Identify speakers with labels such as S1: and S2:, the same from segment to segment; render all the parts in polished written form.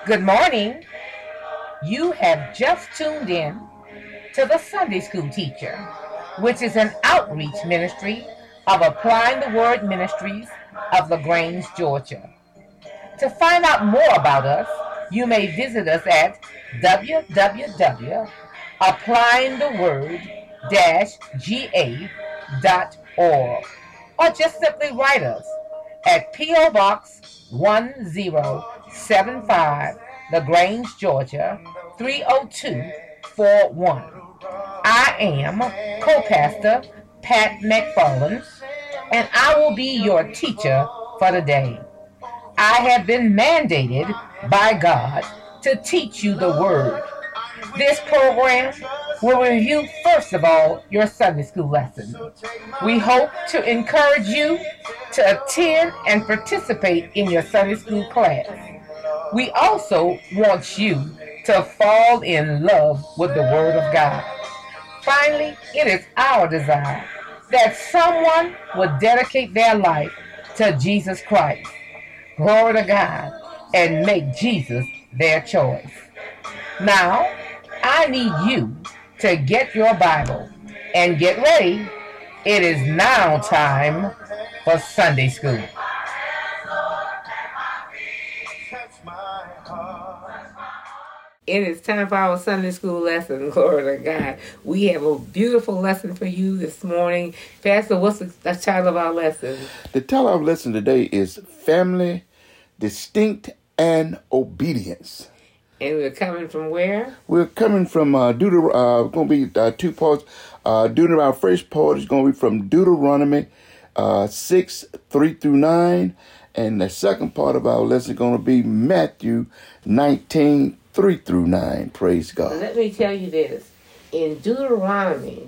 S1: Good morning. You have just tuned in to the Sunday School Teacher, which is an outreach ministry of Applying the Word Ministries of LaGrange, Georgia. To find out more about us, you may visit us at www.applyingtheword-ga.org or just simply write us at P.O. Box 1075, LaGrange, Georgia 30241. I am co-pastor Pat McFarland, and I will be your teacher for the day. I have been mandated by God to teach you the Word. This program will review, first of all, your Sunday school lesson. We hope to encourage you to attend and participate in your Sunday school class. We also want you to fall in love with the Word of God. Finally, it is our desire that someone would dedicate their life to Jesus Christ. Glory to God, and make Jesus their choice. Now, I need you to get your Bible and get ready. It is now time for Sunday school. It is time for our Sunday school lesson. Glory to God. We have a beautiful lesson for you this morning. Pastor, what's the title of our lesson?
S2: The title of our lesson today is Family, Distinct, and Obedience.
S1: And we're coming from where?
S2: We're coming from Deuteronomy. Going to be two parts. Our first part is going to be from Deuteronomy 6, 3 through 9. And the second part of our lesson is going to be Matthew 19, 3 through 9. Praise God.
S1: Let me tell you this. In Deuteronomy,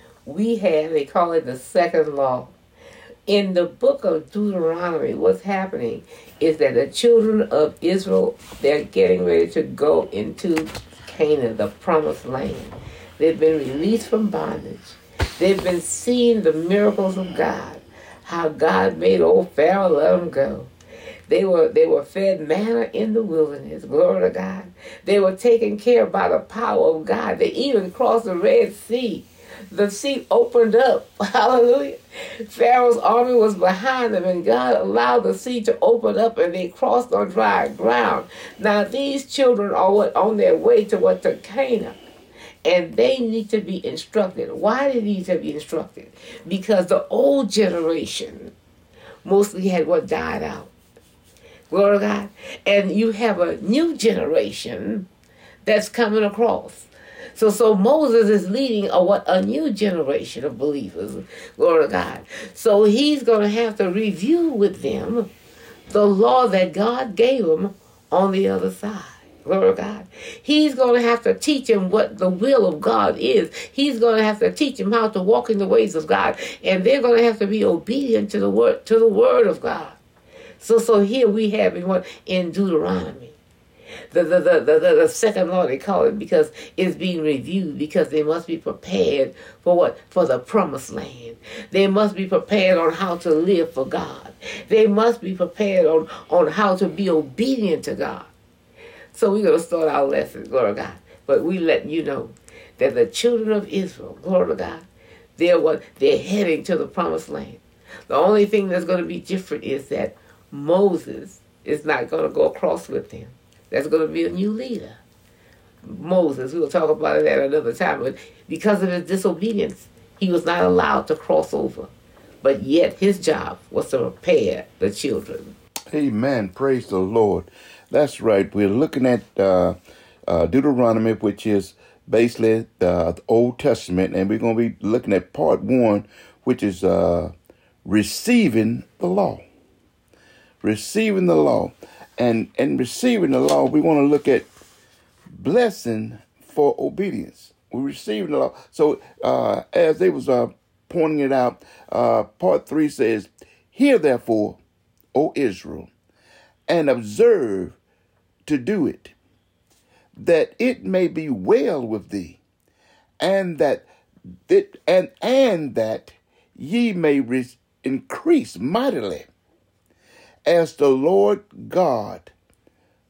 S1: they call it the second law. In the book of Deuteronomy, what's happening is that the children of Israel, they're getting ready to go into Canaan, the promised land. They've been released from bondage. They've been seeing the miracles of God, how God made old Pharaoh let them go. They were fed manna in the wilderness. Glory to God. They were taken care of by the power of God. They even crossed the Red Sea. The sea opened up. Hallelujah. Pharaoh's army was behind them, and God allowed the sea to open up, and they crossed on dry ground. Now, these children are on their way to Canaan, and they need to be instructed. Why do they need to be instructed? Because the old generation mostly had what died out. Glory to God. And you have a new generation that's coming across. So Moses is leading a new generation of believers. Glory to God. So he's going to have to review with them the law that God gave them on the other side. Glory to God. He's going to have to teach them what the will of God is. He's going to have to teach them how to walk in the ways of God. And they're going to have to be obedient to the word of God. So here we have in Deuteronomy. The second law, they call it, because it's being reviewed, because they must be prepared for what? For the promised land. They must be prepared on how to live for God. They must be prepared on how to be obedient to God. So we're going to start our lesson, glory to God. But we let you know that the children of Israel, glory to God, they're heading to the promised land. The only thing that's going to be different is that Moses is not going to go across with them. There's going to be a new leader. Moses, we'll talk about it at another time, but because of his disobedience, he was not allowed to cross over. But yet his job was to prepare the children.
S2: Amen. Praise the Lord. That's right. We're looking at Deuteronomy, which is basically the Old Testament, and we're going to be looking at part 1, which is receiving the law. Receiving the law. And receiving the law, we want to look at blessing for obedience. We're receiving the law. So as they was pointing it out, part 3 says, "Hear therefore, O Israel, and observe to do it, that it may be well with thee, and that ye may increase mightily, as the Lord God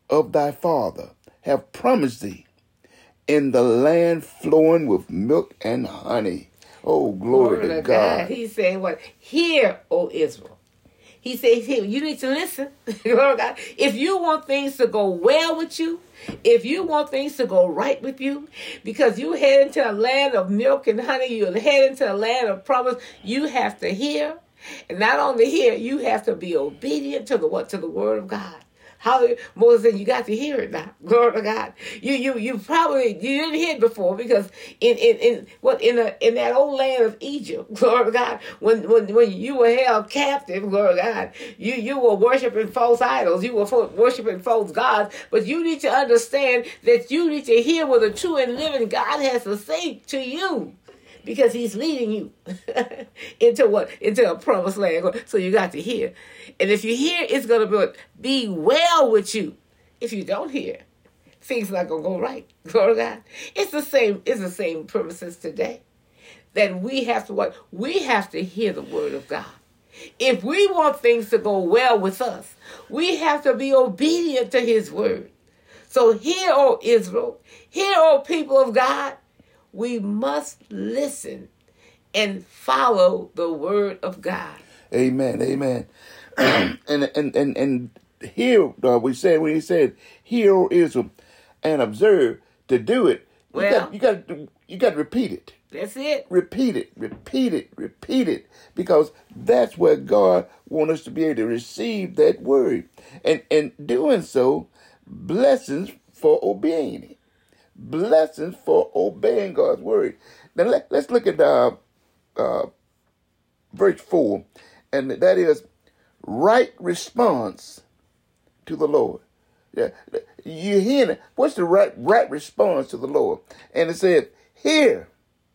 S2: of thy father have promised thee, in the land flowing with milk and honey. Oh, glory to God.
S1: He's saying what? Hear, O Israel. He says, here, you need to listen. Glory to God. If you want things to go well with you, if you want things to go right with you, because you head into a land of milk and honey, you head into a land of promise, you have to hear. And not only hear, you have to be obedient to the word of God. How Moses said, you got to hear it now. Glory to God. You probably didn't hear it before, because in that old land of Egypt, glory to God, when you were held captive, glory to God, you were worshiping false idols, you were worshiping false gods. But you need to understand that you need to hear what the true and living God has to say to you. Because he's leading you into what? Into a promised land. So you got to hear. And if you hear, it's going to be well with you. If you don't hear, things not going to go right. Glory to God. It's the same premises today. That we have to what? We have to hear the word of God. If we want things to go well with us, we have to be obedient to his word. So hear, O Israel. Hear, O people of God. We must listen and follow the word of God.
S2: Amen. Amen. and here we said when he said, "Hear, O Israel, and observe." To do it, you got to repeat it.
S1: That's it.
S2: Repeat it, because that's where God wants us to be able to receive that word, and doing so, blessings for obeying it. Blessings for obeying God's word. Now let's look at verse 4, and that is right response to the Lord. Yeah, you hear it. What's the right response to the Lord? And it said, "Hear,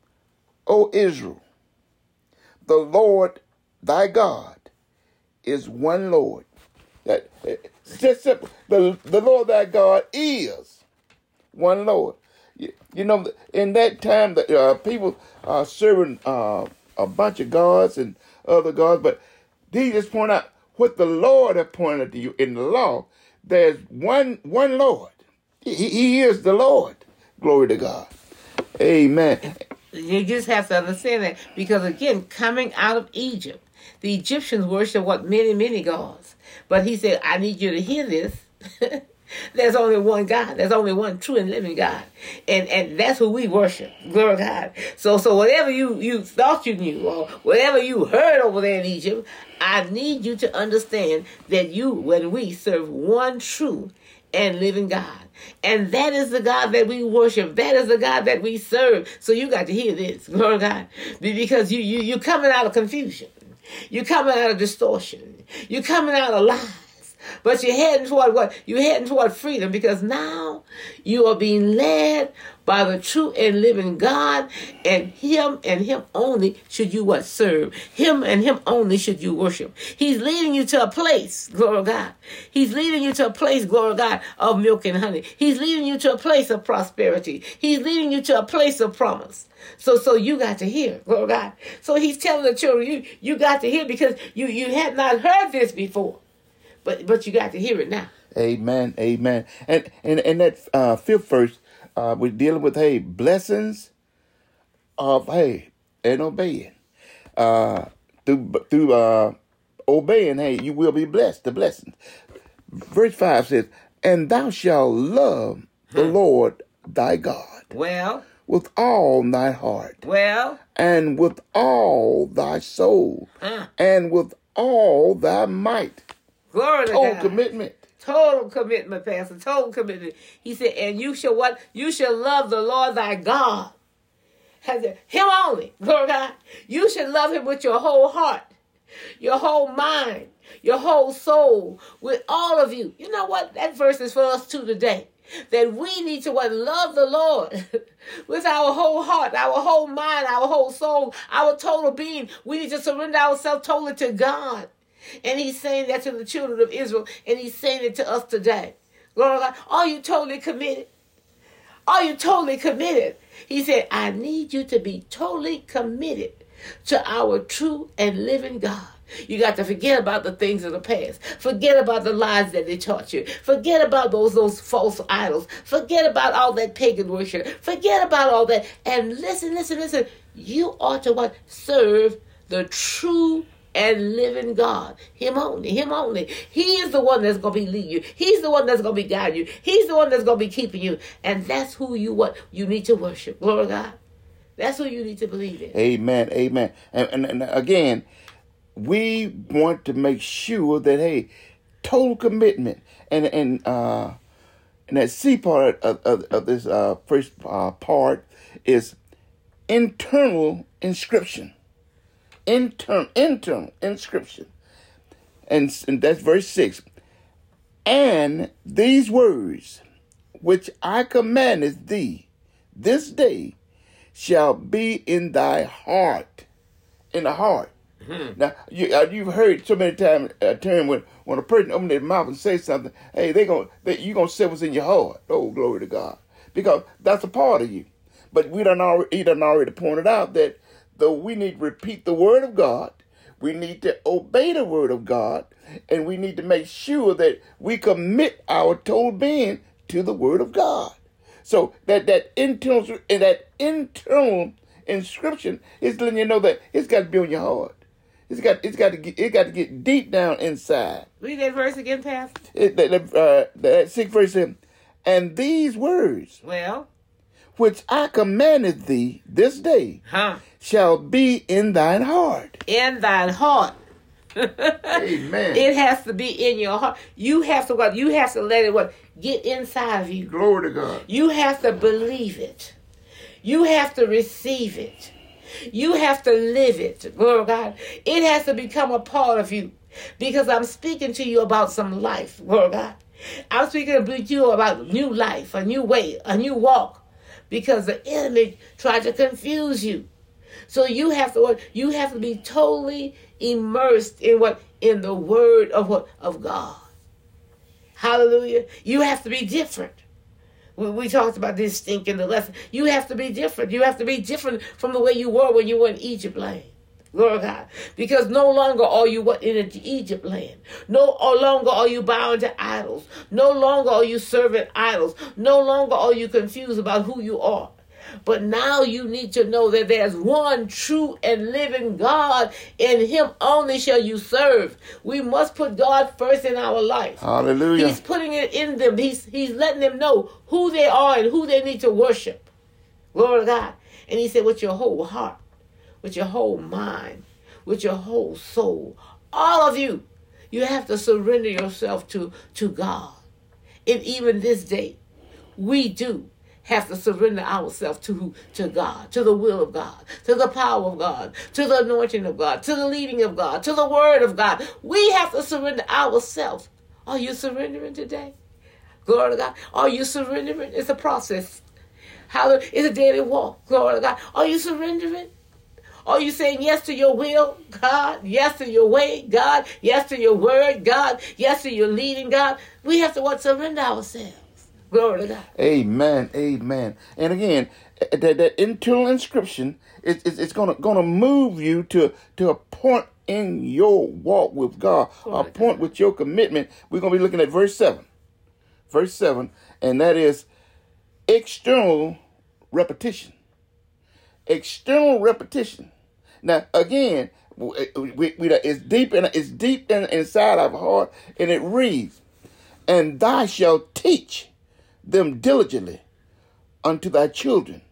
S2: O Israel, the Lord thy God is one Lord." That just simple. The Lord thy God is one Lord. You know, in that time, that people are serving a bunch of gods and other gods, but he just point out what the Lord has pointed to you in the law. There's one Lord. He is the Lord. Glory to God. Amen.
S1: You just have to understand that, because again, coming out of Egypt, the Egyptians worship many gods. But he said, I need you to hear this. There's only one God. There's only one true and living God. And that's who we worship. Glory to God. So whatever you thought you knew, or whatever you heard over there in Egypt, I need you to understand that when we serve one true and living God. And that is the God that we worship. That is the God that we serve. So you got to hear this. Glory to God. Because you're coming out of confusion. You're coming out of distortion. You're coming out of lies. But you're heading toward what? You're heading toward freedom, because now you are being led by the true and living God, and him only should you what? Serve. Him and him only should you worship. He's leading you to a place, glory to God. He's leading you to a place, glory to God, of milk and honey. He's leading you to a place of prosperity. He's leading you to a place of promise. So you got to hear, glory to God. So he's telling the children, you got to hear, because you had not heard this before. But you got to hear it now.
S2: Amen. Amen. And that fifth verse, we're dealing with blessings of and obeying. Through obeying, you will be blessed. The blessings. Verse 5 says, "And thou shalt love the Lord thy God."
S1: Well.
S2: With all thy heart.
S1: Well.
S2: And with all thy soul. And with all thy might.
S1: Glory to God.
S2: Total commitment.
S1: Total commitment, Pastor. Total commitment. He said, and you shall what? You shall love the Lord thy God. Him only. Glory to God. You should love him with your whole heart, your whole mind, your whole soul, with all of you. You know what? That verse is for us too today. That we need to love the Lord with our whole heart, our whole mind, our whole soul, our total being. We need to surrender ourselves totally to God. And he's saying that to the children of Israel, and he's saying it to us today. Glory to God. Are you totally committed? Are you totally committed? He said, I need you to be totally committed to our true and living God. You got to forget about the things of the past. Forget about the lies that they taught you. Forget about those false idols. Forget about all that pagan worship. Forget about all that. And listen. You ought to what? Serve the true and living God. Him only. He is the one that's going to be leading you. He's the one that's going to be guiding you. He's the one that's going to be keeping you. And that's who you need to worship. Glory to God. That's who you need to believe in.
S2: Amen. And again, we want to make sure that, hey, total commitment. And that C part of this first part is internal inscription. Internal inscription. And that's verse 6. And these words which I commanded thee this day shall be in thy heart. In the heart. Mm-hmm. Now, you've heard so many times a term when a person opens their mouth and says something, hey, you're going to say what's in your heart. Oh, glory to God. Because that's a part of you. But he done already pointed out that though we need to repeat the word of God, we need to obey the word of God, and we need to make sure that we commit our total being to the word of God. So that internal inscription is letting you know that it's got to be on your heart. It got to get deep down inside.
S1: Read that verse again, Pastor.
S2: That 6th verse says, and these words, which I commanded thee this day, shall be in thine heart.
S1: In thine heart.
S2: Amen.
S1: It has to be in your heart. You have to let it get inside of you.
S2: Glory to God.
S1: You have to believe it. You have to receive it. You have to live it. Glory to God. It has to become a part of you. Because I'm speaking to you about some life. Glory to God. I'm speaking to you about new life, a new way, a new walk. Because the enemy tried to confuse you. So you have to be totally immersed in the word of God. Hallelujah. You have to be different. We talked about this stink in the lesson. You have to be different. You have to be different from the way you were when you were in Egypt land. Glory to God. Because no longer are you in Egypt land. No longer are you bowing to idols. No longer are you serving idols. No longer are you confused about who you are. But now you need to know that there's one true and living God, and him only shall you serve. We must put God first in our life.
S2: Hallelujah.
S1: He's putting it in them. He's letting them know who they are and who they need to worship. Glory to God. And he said, with your whole heart, with your whole mind, with your whole soul, all of you, you have to surrender yourself to God. And even this day, we do have to surrender ourselves to God, to the will of God, to the power of God, to the anointing of God, to the leading of God, to the word of God. We have to surrender ourselves. Are you surrendering today? Glory to God. Are you surrendering? It's a process. It's a daily walk. Glory to God. Are you surrendering? Are you saying yes to your will, God? Yes to your way, God? Yes to your word, God? Yes to your leading, God? We have to surrender ourselves. Glory to God.
S2: Amen. And again, that internal inscription it's gonna move you to a point in your walk with God, a point with your commitment. We're gonna be looking at verse 7. Verse 7, and that is external repetition. External repetition. Now again, it's deep inside our heart, and it reads, and thou shalt teach them diligently unto thy children,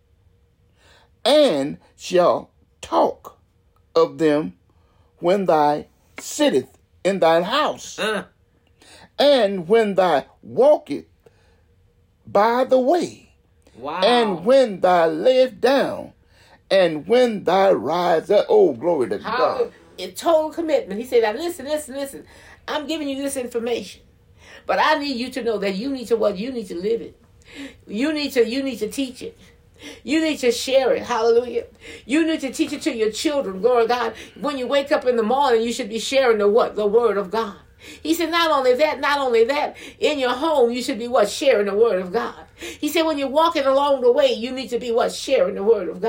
S2: and shall talk of them when thou sittest in thine house, and when thou walkest by the way, and when thou layest down, and when thou rise up. Oh, glory to God.
S1: In total commitment. He said, now listen. I'm giving you this information. But I need you to know that you need to live it. You need to teach it. You need to share it. Hallelujah. You need to teach it to your children. Glory to God. When you wake up in the morning, you should be sharing the word of God. He said, not only that, in your home, you should be sharing the word of God. He said, when you're walking along the way, you need to be sharing the word of God.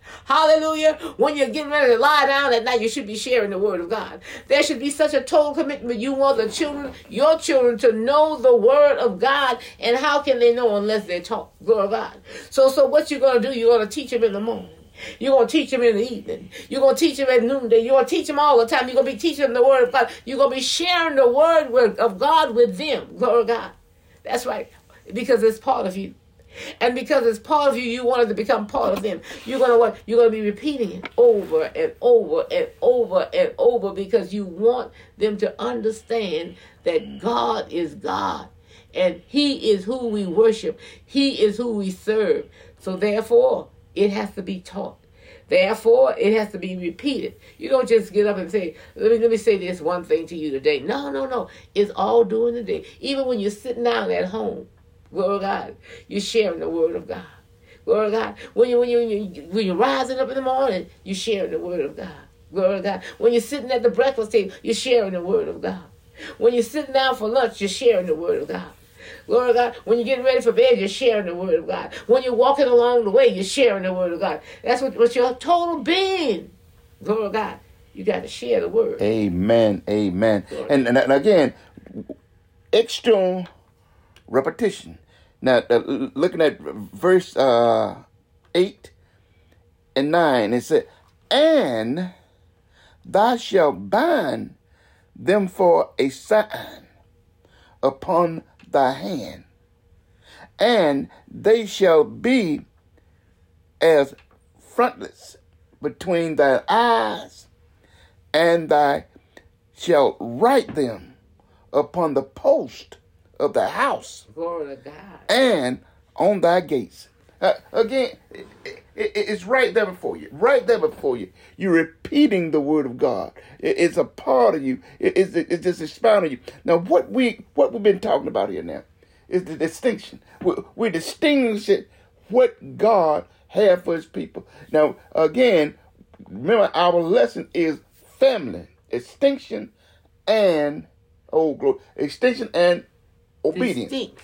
S1: Hallelujah. When you're getting ready to lie down at night, you should be sharing the word of God. There should be such a total commitment. You want the children, your children, to know the word of God. And how can they know unless they're taught? Glory to God. So what you're going to do, you're going to teach them in the morning. You're going to teach them in the evening. You're going to teach them at noonday. You're going to teach them all the time. You're going to be teaching them the word of God. You're going to be sharing the word of God with them. Glory to God. That's right. Because it's part of you. And because it's part of you, you want it to become part of them. You're going to what? You're going to be repeating it over and over and over and over because you want them to understand that God is God. And He is who we worship. He is who we serve. So therefore, it has to be taught. Therefore, it has to be repeated. You don't just get up and say, let me say this one thing to you today. No. It's all during the day. Even when you're sitting down at home, glory to God, you're sharing the word of God. Glory to God. When you're rising up in the morning, you're sharing the word of God. Glory to God. When you're sitting at the breakfast table, you're sharing the word of God. When you're sitting down for lunch, you're sharing the word of God. Glory to God. When you're getting ready for bed, you're sharing the word of God. When you're walking along the way, you're sharing the word of God. That's what your total being. Glory to God. You got to share the word.
S2: Amen. And again, external repetition. Now, looking at verse 8 and 9, it said, and thou shalt bind them for a sign upon thy hand, and they shall be as frontlets between thy eyes, and thou shalt write them upon the post of the house.
S1: Glory to God.
S2: And on thy gates. Again, it's right there before you. Right there before you. You're repeating the word of God. It's a part of you. It's just expounding you. Now, what we've been talking about here now is the distinction. We're distinguishing what God has for His people. Now, again, remember our lesson is family, extinction, and extinction and obedience.
S1: Distinct.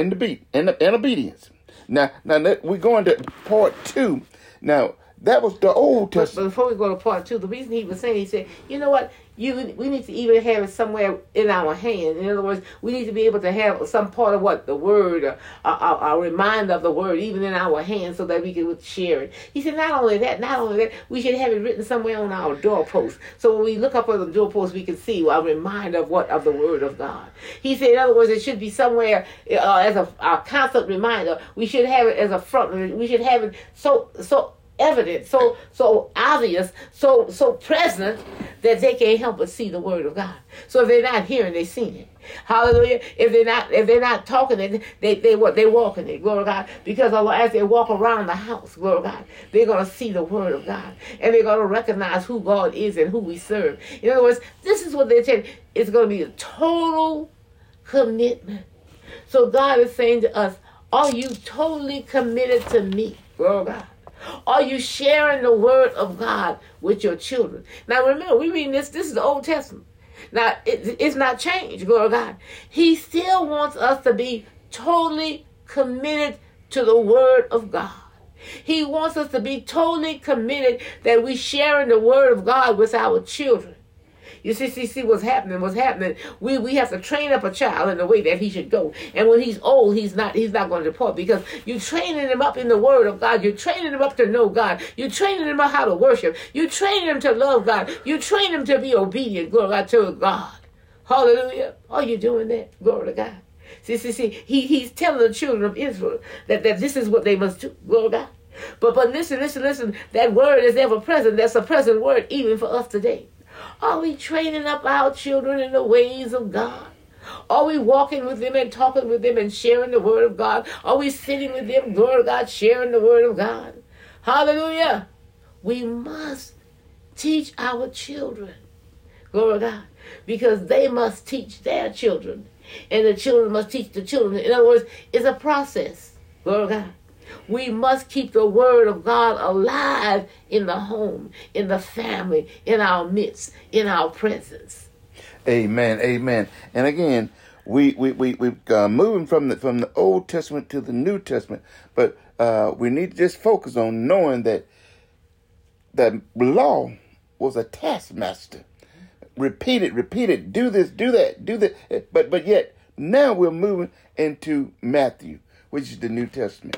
S2: And obedience. Now we're going to part 2. Now, that was the Old Testament.
S1: But before we go to part 2, the reason he was saying, he said, you know what? We need to even have it somewhere in our hand. In other words, we need to be able to have some part of what? The word, a reminder of the word, even in our hands so that we can share it. He said, not only that, we should have it written somewhere on our doorpost. So when we look up on the doorpost, we can see a reminder of the word of God. He said, in other words, it should be somewhere as a constant reminder. We should have it as a front. We should have it so evident, so obvious, so present that they can't help but see the word of God. So if they're not hearing, they're seeing it. Hallelujah. If they're not talking, they walking it. Glory to God. Because as they walk around the house, glory to God, they're going to see the word of God, and they're going to recognize who God is and who we serve. In other words, this is what they're saying. It's going to be a total commitment. So God is saying to us, are you totally committed to me? Glory to God. Are you sharing the word of God with your children? Now remember, we read this is the Old Testament. Now, it's not changed, glory to God. He still wants us to be totally committed to the word of God. He wants us to be totally committed that we sharing the word of God with our children. You see what's happening. We have to train up a child in the way that he should go. And when he's old, he's not going to depart, because you're training him up in the word of God. You're training him up to know God. You're training him up how to worship. You're training him to love God. You're training him to be obedient, glory to God, to God. Hallelujah. Are you doing that? Glory to God. See. He's telling the children of Israel that this is what they must do. Glory to God. But listen. That word is ever present. That's a present word even for us today. Are we training up our children in the ways of God? Are we walking with them and talking with them and sharing the word of God? Are we sitting with them, glory to God, sharing the word of God? Hallelujah. We must teach our children, glory to God, because they must teach their children, and the children must teach the children. In other words, it's a process, glory to God. We must keep the word of God alive in the home, in the family, in our midst, in our presence.
S2: Amen. And again, we're moving from the Old Testament to the New Testament, but we need to just focus on knowing that the law was a taskmaster. Repeat it, do this, do that, do that. But yet, now we're moving into Matthew, which is the New Testament.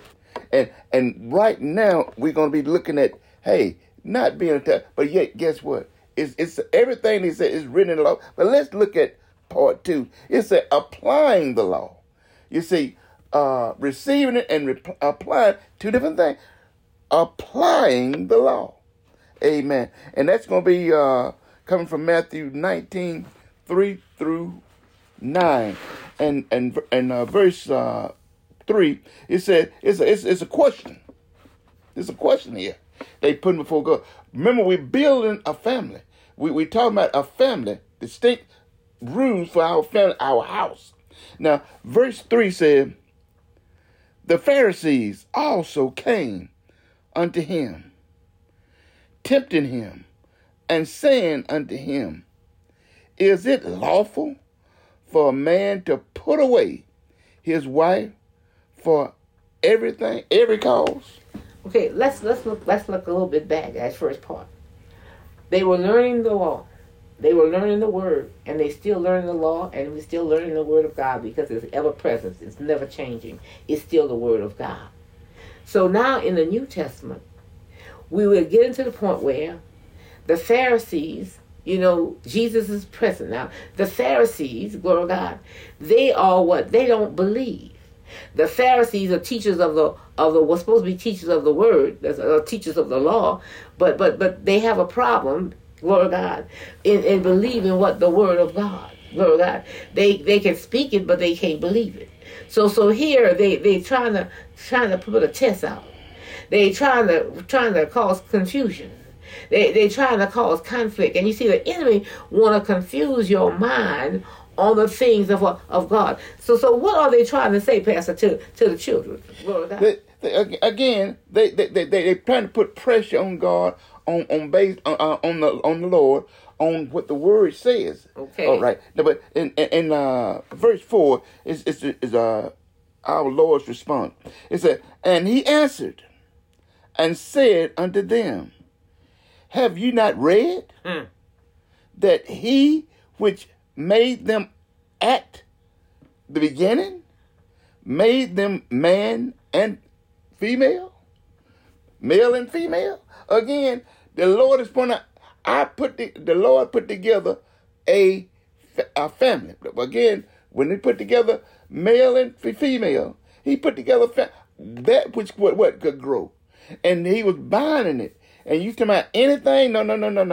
S2: And right now, we're going to be looking at, hey, not being a task, but yet, guess what? It's everything he said is written in the law. But let's look at part 2. It's applying the law. You see, receiving it and applying, 2 different things. Applying the law. Amen. And that's going to be coming from Matthew 19, 3 through 9. And verse 3, it said, it's a question. There's a question here. They put him before God. Remember, we're building a family. We're talking about a family, distinct rules for our family, our house. Now, verse 3 said, the Pharisees also came unto him, tempting him, and saying unto him, is it lawful for a man to put away his wife for every cause?
S1: Okay, let's look a little bit back at that first part. They were learning the law. They were learning the word, and they still learning the law, and we're still learning the word of God because it's ever present. It's never changing. It's still the word of God. So now in the New Testament, we will get into the point where the Pharisees, Jesus is present now. The Pharisees, glory to God, they are what? They don't believe. The Pharisees are teachers of the what's supposed to be teachers of the word, teachers of the law, but they have a problem, glory to God, in believing what the word of God, glory to God. They can speak it, but they can't believe it. So here they trying to put a test out. They trying to cause confusion. They trying to cause conflict, and you see the enemy want to confuse your mind on the things of God. So what are they trying to say, Pastor, to the children?
S2: They trying to put pressure on God, on the Lord, on what the Word says.
S1: Okay.
S2: All right. No, but in verse 4 is our Lord's response. It said, and he answered and said unto them, have you not read that he which made them at the beginning made them man and female, male and female? Again, the Lord is pointing out, the Lord put together a family. Again, when he put together male and female, he put together that which what could grow, and he was binding it. And you talking about anything? No.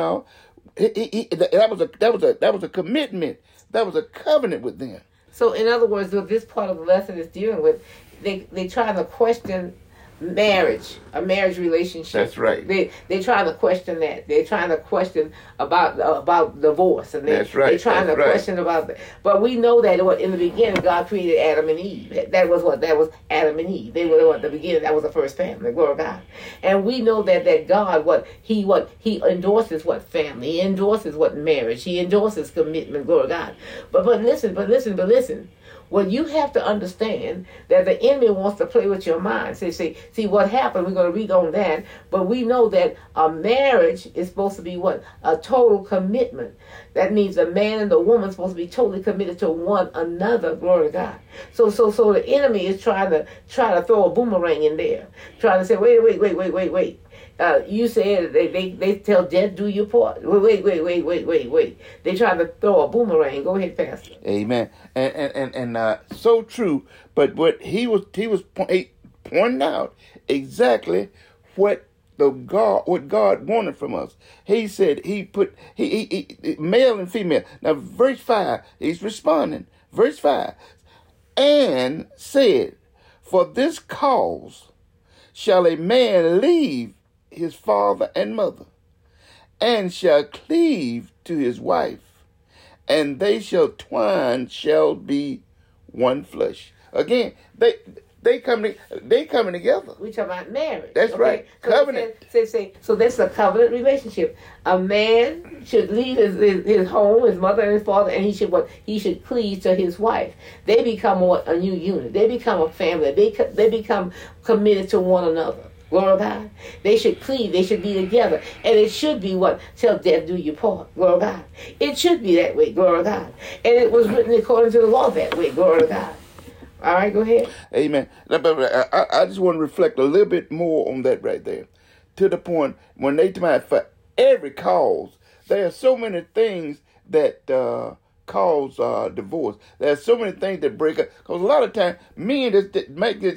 S2: That was a commitment. That was a covenant with them.
S1: So, in other words, what this part of the lesson is dealing with, they trying to question marriage, a marriage relationship.
S2: That's right.
S1: They trying to question that. They're trying to question about divorce, and
S2: that's right.
S1: They're trying to question about that. But we know that in the beginning, God created Adam and Eve. That was Adam and Eve. They were the beginning. That was the first family. Glory to God. And we know that God, he endorses what family. He endorses what marriage. He endorses commitment. Glory to God. But listen. Well, you have to understand that the enemy wants to play with your mind. See what happened. We're going to read on that. But we know that a marriage is supposed to be what? A total commitment. That means the man and the woman are supposed to be totally committed to one another. Glory to God. So the enemy is trying to throw a boomerang in there. Trying to say, wait. You said they tell death, do your part. Wait. They try to throw a boomerang. Go ahead, Pastor.
S2: Amen. And so true. But what he was pointing out exactly what God wanted from us. He said he put he male and female. Now verse 5, he's responding. Verse 5, and said, for this cause shall a man leave his father and mother, and shall cleave to his wife, and they shall be one flesh. Again, they coming together.
S1: We talk about marriage.
S2: That's okay. Right.
S1: So
S2: covenant.
S1: So that's a covenant relationship. A man should leave his home, his mother and his father, and he should cleave to his wife. They become a new unit. They become a family. They become committed to one another. Glory to God. They should cleave. They should be together. And it should be what? Till death do you part. Glory to God. It should be that way. Glory to God. And it was written according to the law that way. Glory to God. All right, go ahead.
S2: Amen. I just want to reflect a little bit more on that right there. To the point when they demand for every cause, there are so many things that cause divorce. There are so many things that break up. Because a lot of times, men just make this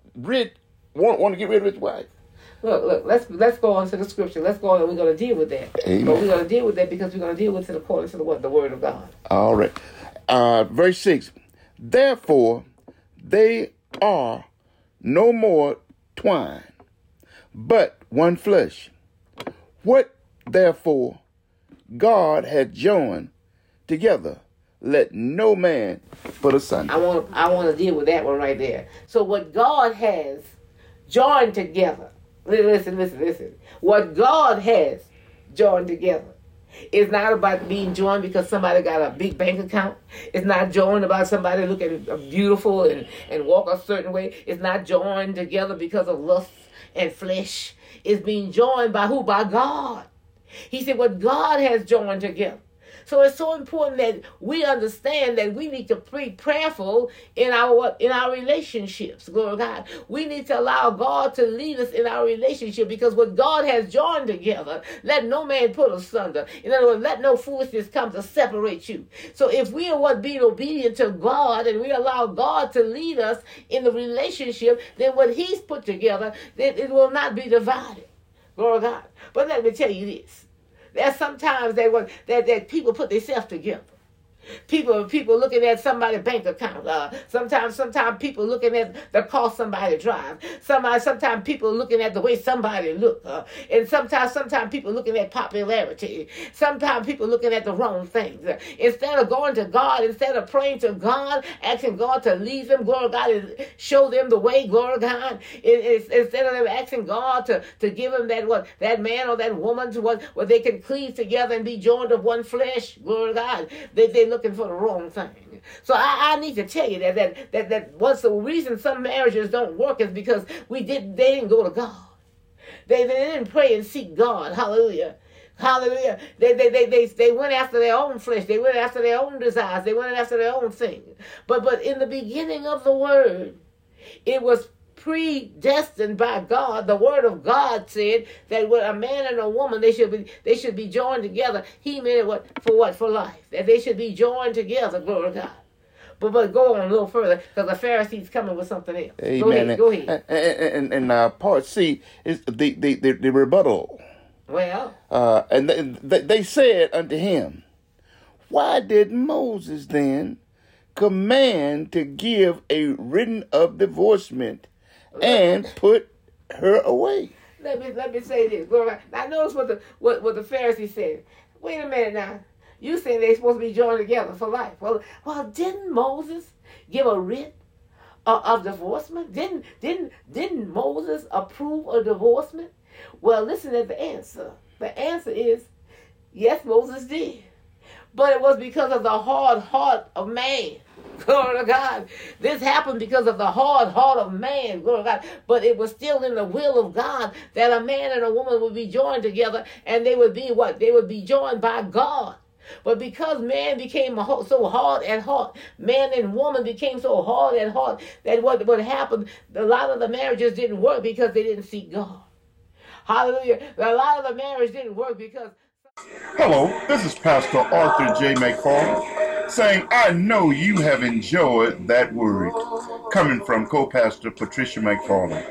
S2: want to get rid of his wife.
S1: Look, let's go on to the scripture. Let's go on, and we're going to deal with that.
S2: Amen.
S1: But we're going to deal with that because we're going to deal with it according to the word of God.
S2: All right. Verse 6. Therefore, they are no more twine, but one flesh. What, therefore, God hath joined together, let no man put asunder.
S1: I want to deal with that one right there. So what God has joined together, listen. What God has joined together is not about being joined because somebody got a big bank account. It's not joined about somebody looking beautiful and walk a certain way. It's not joined together because of lust and flesh. It's being joined by who? By God. He said what God has joined together. So it's so important that we understand that we need to be prayerful in our relationships. Glory to God. We need to allow God to lead us in our relationship because what God has joined together, let no man put asunder. In other words, let no foolishness come to separate you. So if we are being obedient to God and we allow God to lead us in the relationship, then what He's put together, then it will not be divided. Glory to God. But let me tell you this. There's sometimes that people put themselves together. People looking at somebody's bank account. Sometimes people looking at the car somebody drives. Sometimes people looking at the way somebody look. And sometimes people looking at popularity. Sometimes people looking at the wrong things. Instead of going to God, instead of praying to God, asking God to lead them, glory to God, and show them the way, glory to God. Instead of them asking God to give them that man or that woman to what they can cleave together and be joined of one flesh, glory to God. They looking for the wrong thing. So I need to tell you that what's the reason some marriages don't work is because they didn't go to God. They didn't pray and seek God. Hallelujah. Hallelujah. They went after their own flesh. They went after their own desires. They went after their own thing. But in the beginning of the word, it was predestined by God. The word of God said that when a man and a woman, they should be joined together. He meant it for life. That they should be joined together. Glory to God. But go on a little further because the Pharisees coming with something else.
S2: Amen.
S1: Go ahead.
S2: And part C is the rebuttal.
S1: Well.
S2: And they said unto him, why did Moses then command to give a written of divorcement and put her away?
S1: Let me say this. Now notice what the Pharisees said. Wait a minute now. You saying they're supposed to be joined together for life. Well, didn't Moses give a writ of divorcement? Didn't Moses approve a divorcement? Well, listen to the answer. The answer is yes, Moses did. But it was because of the hard heart of man. Glory to God. This happened because of the hard heart of man. Glory to God. But it was still in the will of God that a man and a woman would be joined together, and they would be what? They would be joined by God. But because man became so hard at heart, man and woman became so hard at heart, that what happened, a lot of the marriages didn't work because they didn't seek God. Hallelujah. A lot of the marriage didn't work because...
S2: Hello, this is Pastor Arthur J. McFarland saying, I know you have enjoyed that word coming from co-pastor Patricia McFarland.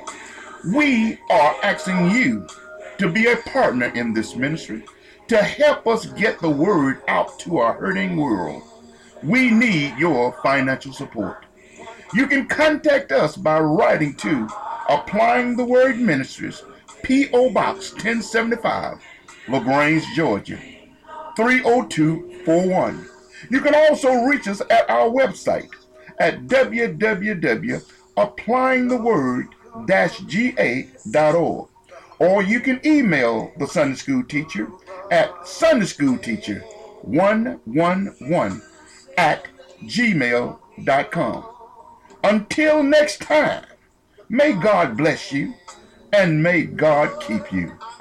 S2: We are asking you to be a partner in this ministry to help us get the word out to our hurting world. We need your financial support. You can contact us by writing to Applying the Word Ministries, P.O. Box 1075, LaGrange, Georgia, 30241. You can also reach us at our website at www.applyingtheword-ga.org, or you can email the Sunday School Teacher at sundayschoolteacher111@gmail.com. Until next time, may God bless you, and may God keep you.